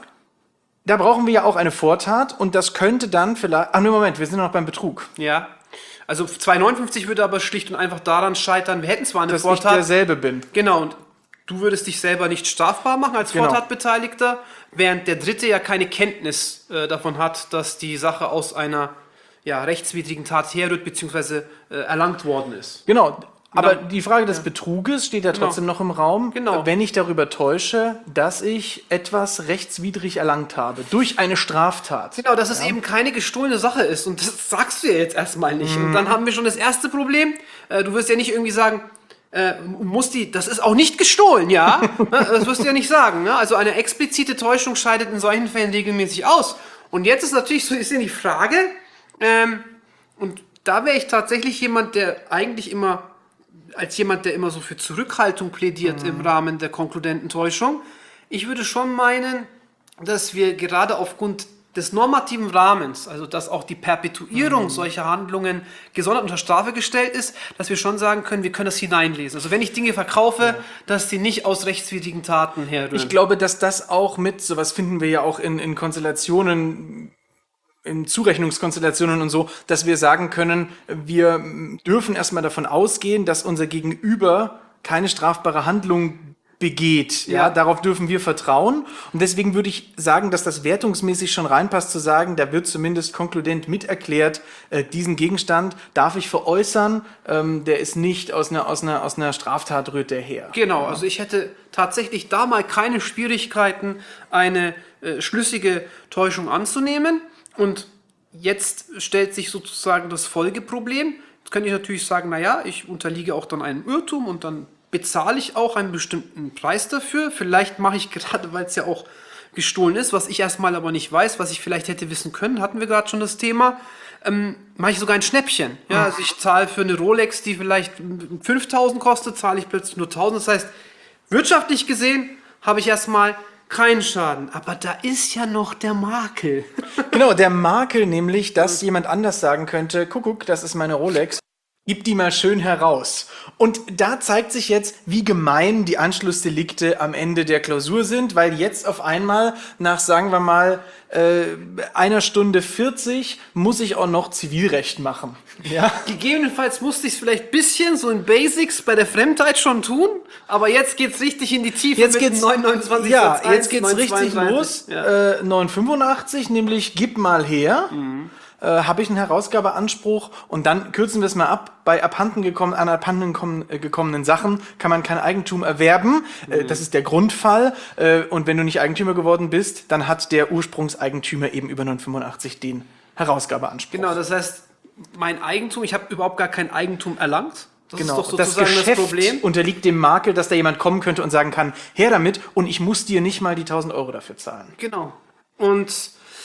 Da brauchen wir ja auch eine Vortat und das könnte dann vielleicht... Ach, nee, Moment, wir sind noch beim Betrug. Ja, also zweihundertneunundfünfzig würde aber schlicht und einfach daran scheitern, wir hätten zwar eine dass Vortat... Dass ich derselbe bin. Genau, und du würdest dich selber nicht strafbar machen als genau. Vortatbeteiligter, während der Dritte ja keine Kenntnis äh, davon hat, dass die Sache aus einer ja, rechtswidrigen Tat herrührt bzw. Äh, erlangt worden ist. Genau. Aber die Frage des Betruges steht ja trotzdem genau. noch im Raum, genau. wenn ich darüber täusche, dass ich etwas rechtswidrig erlangt habe, durch eine Straftat. Genau, dass es ja. eben keine gestohlene Sache ist und das sagst du ja jetzt erstmal nicht. Mhm. Und dann haben wir schon das erste Problem, du wirst ja nicht irgendwie sagen, äh, muss die, das ist auch nicht gestohlen, ja? Das wirst du ja nicht sagen. Ne? Also eine explizite Täuschung scheidet in solchen Fällen regelmäßig aus. Und jetzt ist natürlich so, ist ja die Frage, ähm, und da wäre ich tatsächlich jemand, der eigentlich immer als jemand, der immer so für Zurückhaltung plädiert mhm. im Rahmen der konkludenten Täuschung. Ich würde schon meinen, dass wir gerade aufgrund des normativen Rahmens, also dass auch die Perpetuierung mhm. solcher Handlungen gesondert unter Strafe gestellt ist, dass wir schon sagen können, wir können das hineinlesen. Also wenn ich Dinge verkaufe, ja. dass die nicht aus rechtswidrigen Taten herrühren. Ich glaube, dass das auch mit, sowas finden wir ja auch in, in Konstellationen, in Zurechnungskonstellationen und so, dass wir sagen können, wir dürfen erstmal davon ausgehen, dass unser Gegenüber keine strafbare Handlung begeht. Ja. ja, darauf dürfen wir vertrauen. Und deswegen würde ich sagen, dass das wertungsmäßig schon reinpasst, zu sagen, da wird zumindest konkludent miterklärt, äh, diesen Gegenstand darf ich veräußern, ähm, der ist nicht aus einer, aus einer, aus einer Straftat rührt der her. Genau, also ich hätte tatsächlich da mal keine Schwierigkeiten, eine äh, schlüssige Täuschung anzunehmen. Und jetzt stellt sich sozusagen das Folgeproblem. Jetzt könnte ich natürlich sagen, naja, ich unterliege auch dann einem Irrtum und dann bezahle ich auch einen bestimmten Preis dafür. Vielleicht mache ich gerade, weil es ja auch gestohlen ist, was ich erstmal aber nicht weiß, was ich vielleicht hätte wissen können, hatten wir gerade schon das Thema, ähm, mache ich sogar ein Schnäppchen. Ja, also ich zahle für eine Rolex, die vielleicht fünftausend kostet, zahle ich plötzlich nur tausend. Das heißt, wirtschaftlich gesehen habe ich erstmal keinen Schaden, aber da ist ja noch der Makel. Genau, der Makel nämlich, dass jemand anders sagen könnte, Kuckuck, das ist meine Rolex. Gib die mal schön heraus. Und da zeigt sich jetzt, wie gemein die Anschlussdelikte am Ende der Klausur sind, weil jetzt auf einmal nach, sagen wir mal, äh, einer Stunde vierzig muss ich auch noch Zivilrecht machen. Ja? Gegebenenfalls musste ich es vielleicht ein bisschen so in Basics bei der Fremdheit schon tun, aber jetzt geht's richtig in die Tiefe Jetzt mit geht's, dem neunhundertneunundzwanzig ja, Satz eins, jetzt geht's richtig los. Ja. Äh, neunhundertfünfundachtzig, nämlich gib mal her. Mhm. Äh, habe ich einen Herausgabeanspruch und dann kürzen wir es mal ab. Bei abhanden gekommen, an abhanden gekommen, äh, gekommenen Sachen kann man kein Eigentum erwerben. Mhm. Äh, das ist der Grundfall. Äh, und wenn du nicht Eigentümer geworden bist, dann hat der Ursprungseigentümer eben über neunhundertfünfundachtzig den Herausgabeanspruch. Genau, das heißt, mein Eigentum, ich habe überhaupt gar kein Eigentum erlangt. Das Genau, ist doch sozusagen das das, Geschäft Problem. unterliegt dem Makel, dass da jemand kommen könnte und sagen kann, her damit und ich muss dir nicht mal die tausend Euro dafür zahlen. Genau. Und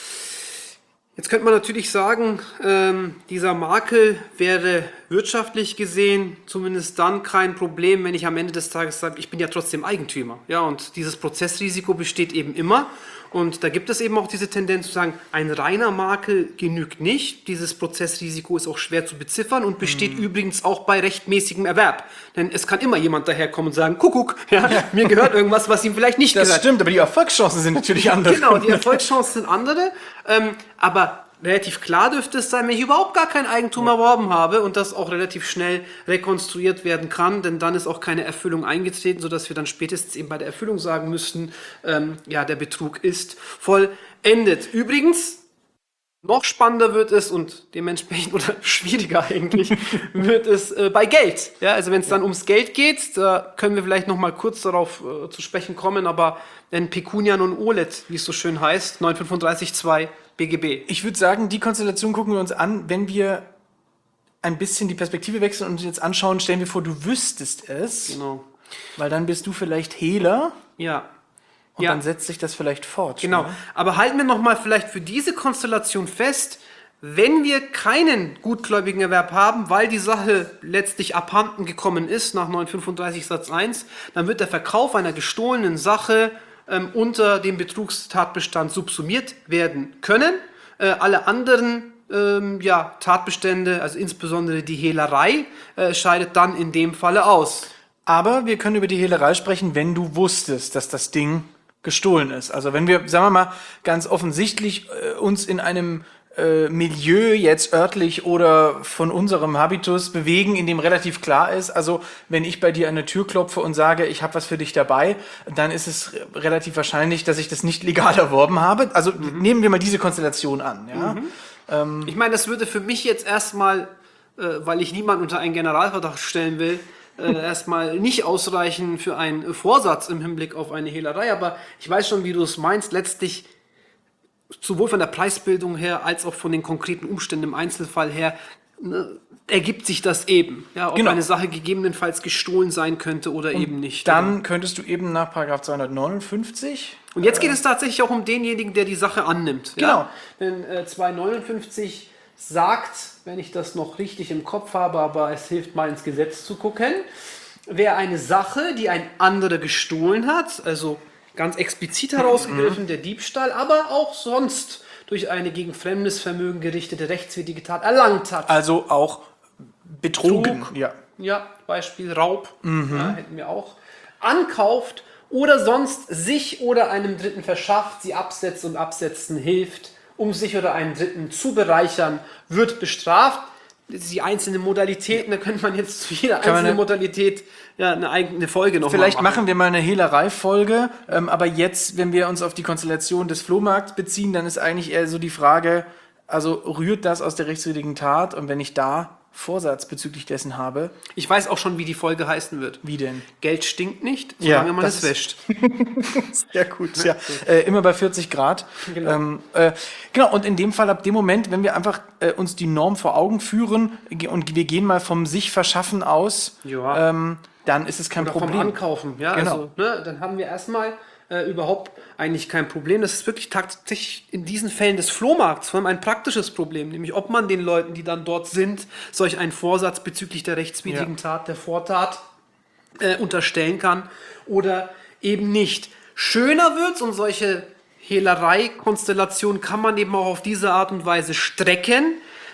jetzt könnte man natürlich sagen, ähm, dieser Makel wäre wirtschaftlich gesehen zumindest dann kein Problem, wenn ich am Ende des Tages sage, ich bin ja trotzdem Eigentümer. Ja, und dieses Prozessrisiko besteht eben immer. Und da gibt es eben auch diese Tendenz zu sagen, ein reiner Makel genügt nicht. Dieses Prozessrisiko ist auch schwer zu beziffern und besteht Mhm. übrigens auch bei rechtmäßigem Erwerb. Denn es kann immer jemand daherkommen und sagen, Kuckuck, ja, mir gehört irgendwas, was ihm vielleicht nicht Das gehört. stimmt, aber die Erfolgschancen sind natürlich andere. Genau, die Erfolgschancen sind andere, ähm, aber relativ klar dürfte es sein, wenn ich überhaupt gar kein Eigentum ja. erworben habe und das auch relativ schnell rekonstruiert werden kann, denn dann ist auch keine Erfüllung eingetreten, sodass wir dann spätestens eben bei der Erfüllung sagen müssten, ähm, ja, der Betrug ist vollendet. Übrigens, noch spannender wird es und dementsprechend oder schwieriger eigentlich wird es äh, bei Geld. Ja, also wenn es dann ums Geld geht, da können wir vielleicht noch mal kurz darauf äh, zu sprechen kommen, aber denn Pecunia non olet, wie es so schön heißt, neunhundertfünfunddreißig Absatz zwei B G B. Ich würde sagen, die Konstellation gucken wir uns an, wenn wir ein bisschen die Perspektive wechseln und uns jetzt anschauen, stellen wir vor, du wüsstest es, Genau. weil dann bist du vielleicht Hehler Ja. und ja. dann setzt sich das vielleicht fort. Genau. Ne? Aber halten wir noch mal vielleicht für diese Konstellation fest, wenn wir keinen gutgläubigen Erwerb haben, weil die Sache letztlich abhanden gekommen ist nach neunhundertfünfunddreißig Satz eins, dann wird der Verkauf einer gestohlenen Sache ähm, unter dem Betrugstatbestand subsumiert werden können. Äh, alle anderen ähm, ja, Tatbestände, also insbesondere die Hehlerei, äh, scheidet dann in dem Falle aus. Aber wir können über die Hehlerei sprechen, wenn du wusstest, dass das Ding gestohlen ist. Also wenn wir, sagen wir mal, ganz offensichtlich äh, uns in einem äh, Milieu jetzt örtlich oder von unserem Habitus bewegen, in dem relativ klar ist, also wenn ich bei dir an eine Tür klopfe und sage, ich habe was für dich dabei, dann ist es relativ wahrscheinlich, dass ich das nicht legal erworben habe. Also mhm. nehmen wir mal diese Konstellation an. Ja? Mhm. Ähm, ich meine, das würde für mich jetzt erstmal, äh, weil ich niemanden unter einen Generalverdacht stellen will, äh, erstmal nicht ausreichen für einen Vorsatz im Hinblick auf eine Hehlerei, aber ich weiß schon, wie du es meinst, letztlich sowohl von der Preisbildung her als auch von den konkreten Umständen im Einzelfall her ne, ergibt sich das eben, ja, ob genau. eine Sache gegebenenfalls gestohlen sein könnte oder und eben nicht. Dann oder? könntest du eben nach Paragraph zweihundertneunundfünfzig Und jetzt geht es tatsächlich auch um denjenigen, der die Sache annimmt. Genau. Ja? Denn äh, zweihundertneunundfünfzig sagt, wenn ich das noch richtig im Kopf habe, aber es hilft mal ins Gesetz zu gucken, wer eine Sache, die ein anderer gestohlen hat, also ganz explizit herausgegriffen, mhm. der Diebstahl, aber auch sonst durch eine gegen fremdes Vermögen gerichtete rechtswidrige Tat erlangt hat. Also auch betrogen. Trug, ja. ja, Beispiel Raub, Mhm. ja, hätten wir auch. Ankauft oder sonst sich oder einem Dritten verschafft, sie absetzt und absetzen hilft, um sich oder einen Dritten zu bereichern, wird bestraft. Die einzelnen Modalitäten, da könnte man jetzt zu jeder Kann man einzelnen eine- Modalität ja, eine eigene Folge noch Vielleicht mal machen wir mal eine Hehlerei-Folge, ähm, aber jetzt, wenn wir uns auf die Konstellation des Flohmarkts beziehen, dann ist eigentlich eher so die Frage, also rührt das aus der rechtswidrigen Tat und wenn ich da Vorsatz bezüglich dessen habe, Ich weiß auch schon, wie die Folge heißen wird. wie denn? Geld stinkt nicht, Ja, solange man das es ist- wäscht. Sehr gut, ja. Äh, immer bei vierzig Grad. Genau. Ähm, äh, genau, und in dem Fall, ab dem Moment, wenn wir einfach äh, uns die Norm vor Augen führen ge- und wir gehen mal vom sich verschaffen aus, Ja. ähm, dann ist es kein Oder vom Problem. Ankaufen, ja, Genau. also, ne, dann haben wir erstmal äh, überhaupt eigentlich kein Problem. Das ist wirklich tatsächlich in diesen Fällen des Flohmarkts vor allem ein praktisches Problem, nämlich ob man den Leuten, die dann dort sind, solch einen Vorsatz bezüglich der rechtswidrigen Ja. Tat, der Vortat äh, unterstellen kann oder eben nicht. Schöner wird's und solche Hehlerei-Konstellationen kann man eben auch auf diese Art und Weise strecken,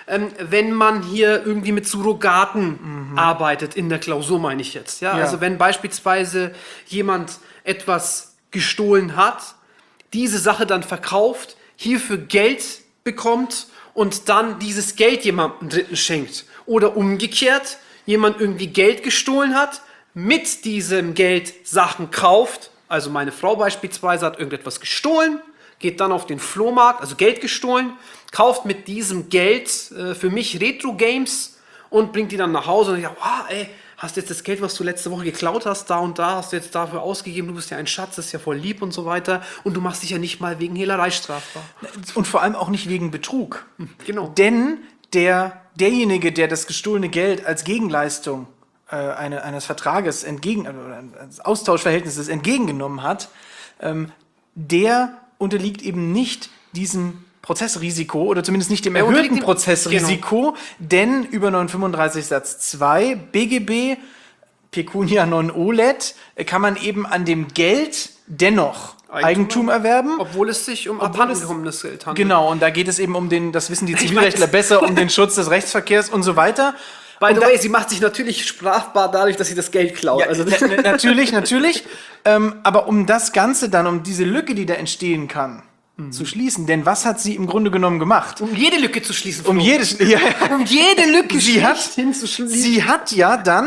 ähm, wenn man hier irgendwie mit Surrogaten mhm. arbeitet, in der Klausur meine ich jetzt. Ja? Ja. Also wenn beispielsweise jemand etwas gestohlen hat, diese Sache dann verkauft, hierfür Geld bekommt und dann dieses Geld jemandem Dritten schenkt. Oder umgekehrt, jemand irgendwie Geld gestohlen hat, mit diesem Geld Sachen kauft. Also meine Frau beispielsweise hat irgendetwas gestohlen, geht dann auf den Flohmarkt, also Geld gestohlen, kauft mit diesem Geld äh, für mich Retro-Games und bringt die dann nach Hause und sagt, wow, ey, hast du jetzt das Geld, was du letzte Woche geklaut hast, da und da, hast du jetzt dafür ausgegeben, du bist ja ein Schatz, das ist ja voll lieb und so weiter und du machst dich ja nicht mal wegen Hehlerei strafbar. Und vor allem auch nicht wegen Betrug. Genau. Denn der, derjenige, der das gestohlene Geld als Gegenleistung äh, eine, eines Vertrages entgegen, oder eines Austauschverhältnisses entgegengenommen hat, ähm, der unterliegt eben nicht diesem Prozessrisiko oder zumindest nicht dem Er unterliegt erhöhten dem- Prozessrisiko, genau. Denn über neunhundertfünfunddreißig Satz zwei B G B Pecunia non olet kann man eben an dem Geld dennoch Eigentum, Eigentum erwerben. Obwohl es sich um Obwohl es- abhandengekommenes Geld handelt. Genau, und da geht es eben um den, das wissen die Ich Zivilrechtler weiß. besser, um den Schutz des Rechtsverkehrs und so weiter. By Und the da- way, sie macht sich natürlich strafbar dadurch, dass sie das Geld klaut. Ja, also na, na, natürlich, natürlich. Ähm, aber um das Ganze dann, um diese Lücke, die da entstehen kann, zu schließen, denn was hat sie im Grunde genommen gemacht? um jede Lücke zu schließen. Um Flo. jedes, ja, um jede Lücke Sie hat- schlechthin zu schließen. sie hat ja dann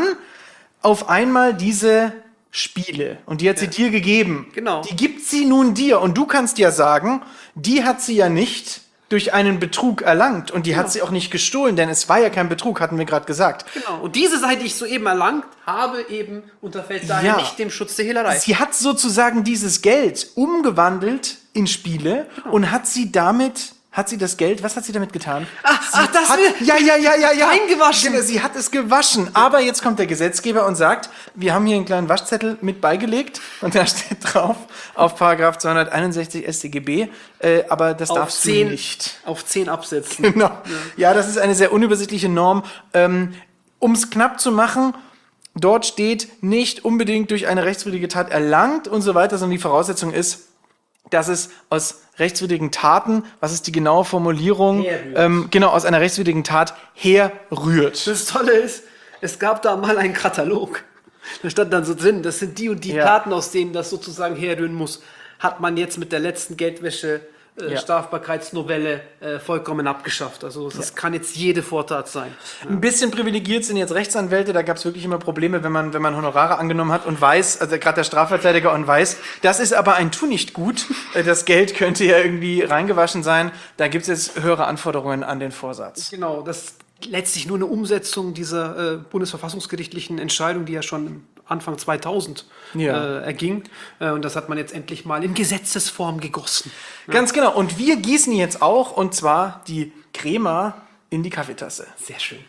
auf einmal diese Spiele und die hat sie dir gegeben. Genau. Die gibt sie nun dir und du kannst ja sagen, die hat sie ja nicht durch einen Betrug erlangt und die hat sie auch nicht gestohlen, denn es war ja kein Betrug, hatten wir gerade gesagt. Genau. Und diese Seite, die ich soeben erlangt habe, eben unterfällt daher Ja. nicht dem Schutz der Hehlerei. Sie hat sozusagen dieses Geld umgewandelt in Spiele und hat sie damit, hat sie das Geld, was hat sie damit getan? Ach, sie ach, das hat, will- ja, ja, ja, ja, ja. Eingewaschen. Genau, sie hat es gewaschen. Aber jetzt kommt der Gesetzgeber und sagt, wir haben hier einen kleinen Waschzettel mit beigelegt und da steht drauf, auf Paragraph zweihunderteinundsechzig S t G B, äh, aber das auf darfst zehn, du nicht. auf zehn Absätzen. Genau. Ja, das ist eine sehr unübersichtliche Norm. Ähm, um es knapp zu machen, dort steht nicht unbedingt durch eine rechtswidrige Tat erlangt und so weiter, sondern die Voraussetzung ist, dass es aus rechtswidrigen Taten, was ist die genaue Formulierung? Herrührt. Ähm, genau, aus einer rechtswidrigen Tat herrührt. Das Tolle ist, es gab da mal einen Katalog. Da stand dann so drin, das sind die und die Ja. Taten, aus denen das sozusagen herrühren muss. Hat man jetzt mit der letzten Geldwäsche äh, Ja. Strafbarkeitsnovelle äh, vollkommen abgeschafft. Also das kann jetzt jede Vortat sein. Ein bisschen privilegiert sind jetzt Rechtsanwälte, da gab es wirklich immer Probleme, wenn man, wenn man Honorare angenommen hat und weiß, also gerade der Strafverteidiger und weiß, das ist aber ein Tu nicht gut, äh, das Geld könnte ja irgendwie reingewaschen sein, da gibt es jetzt höhere Anforderungen an den Vorsatz. Genau, das ist letztlich nur eine Umsetzung dieser äh, bundesverfassungsgerichtlichen Entscheidung, die ja schon Anfang zweitausend Ja. äh, erging. Äh, und das hat man jetzt endlich mal in Gesetzesform gegossen. Ganz genau, und wir gießen jetzt auch, und zwar die Crema in die Kaffeetasse. Sehr schön.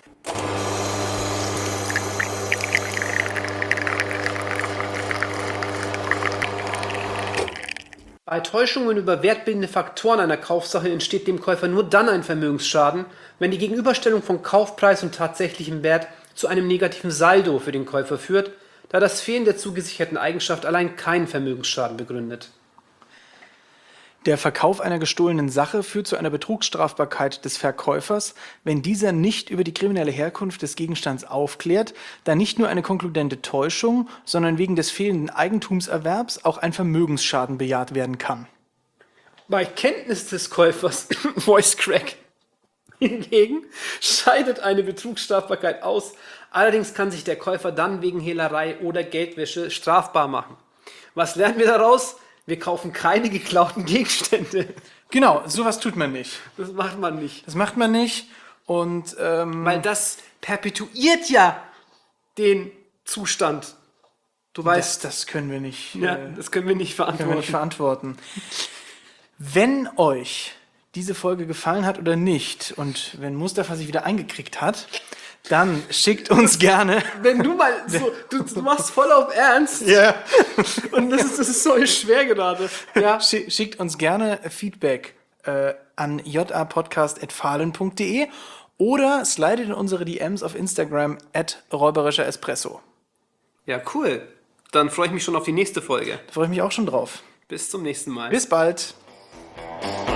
Bei Täuschungen über wertbildende Faktoren einer Kaufsache entsteht dem Käufer nur dann ein Vermögensschaden, wenn die Gegenüberstellung von Kaufpreis und tatsächlichem Wert zu einem negativen Saldo für den Käufer führt, da das Fehlen der zugesicherten Eigenschaft allein keinen Vermögensschaden begründet. Der Verkauf einer gestohlenen Sache führt zu einer Betrugsstrafbarkeit des Verkäufers, wenn dieser nicht über die kriminelle Herkunft des Gegenstands aufklärt, da nicht nur eine konkludente Täuschung, sondern wegen des fehlenden Eigentumserwerbs auch ein Vermögensschaden bejaht werden kann. Bei Kenntnis des Käufers, Voice Crack, hingegen scheidet eine Betrugsstrafbarkeit aus. Allerdings kann sich der Käufer dann wegen Hehlerei oder Geldwäsche strafbar machen. Was lernen wir daraus? Wir kaufen keine geklauten Gegenstände. Genau, sowas tut man nicht. Das macht man nicht. Das macht man nicht und ähm, Weil das perpetuiert ja den Zustand. Du das, weißt, das können wir nicht, ja, äh, das können wir nicht können wir nicht verantworten. verantworten. Wenn euch diese Folge gefallen hat oder nicht und wenn Mustafa sich wieder eingekriegt hat, dann schickt uns gerne. Wenn du mal so, du, du machst voll auf Ernst Ja. und das ist, das ist so schwer gerade. Ja. Schi- Schickt uns gerne Feedback äh, an j a podcast at fahlen punkt de oder slidet in unsere D Ms auf Instagram at räuberischer Espresso. Ja, cool. Dann freue ich mich schon auf die nächste Folge. Da freue ich mich auch schon drauf. Bis zum nächsten Mal. Bis bald.